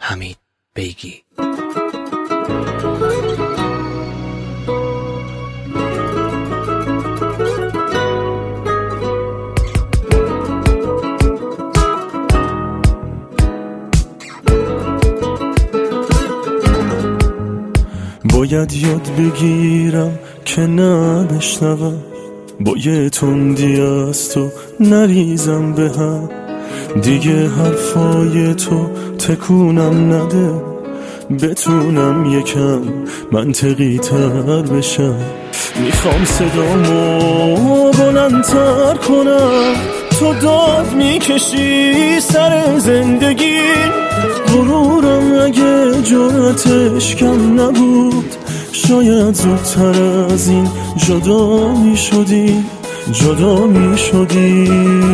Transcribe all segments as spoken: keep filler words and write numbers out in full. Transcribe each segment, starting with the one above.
حمید بیگی. باید یاد بگیرم که نبشنوم، با یه تندی از تو نریزم به هم، دیگه حرفای تو تکونم نده، بتونم یکم منطقی تر بشم. میخوام صدامو بلندتر کنم، تو داد میکشی سر زندگی. غرورم اگه جرأتش کم نبود، شاید زودتر از این جدا میشدی، جدا میشدی.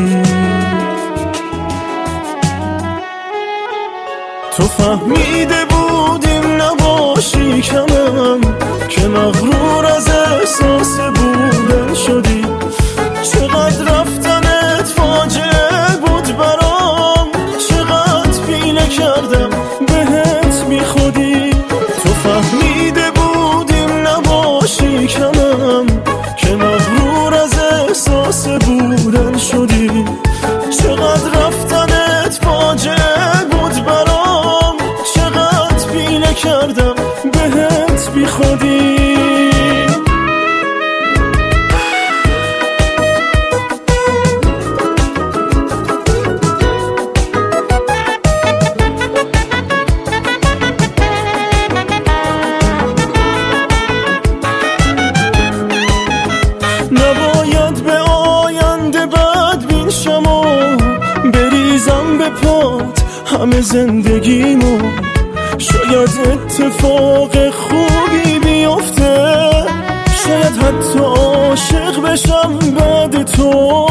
تو فهمیده بودیم نباشی کمم، که مغرور از احساس بودن شدی. چقدر رفتنت فاجعه بود برام، چقدر پینه کردم بهت بی خودی. تو فهمیده بودیم نباشی کمم، که مغرور از احساس بودن شدی. چقدر رفتنت فاجعه بود برام، چقدر پینه کردم بهت بی خودی. نباید به آینده بدبین شم و بریزم به پات همه زندگیمو. شاید اتفاق خوبی بیفته، شاید حتی عاشق بشم بعد تو،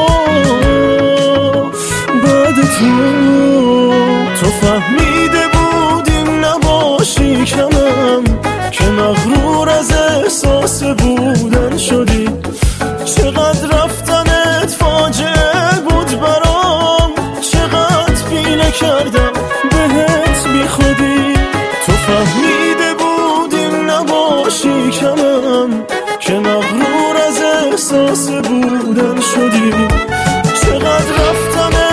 بعد تو. تو فهمیده بودیم نباشی کمم، که مغرور از احساس بودن شدی. چقدر رفتنت فاجعه بود برام، چقدر پینه کردم بهت بی خودی. تو فهمیده بودیم نباشی کمم، که مغرور از احساس بودن شدی. چقدر رفتنت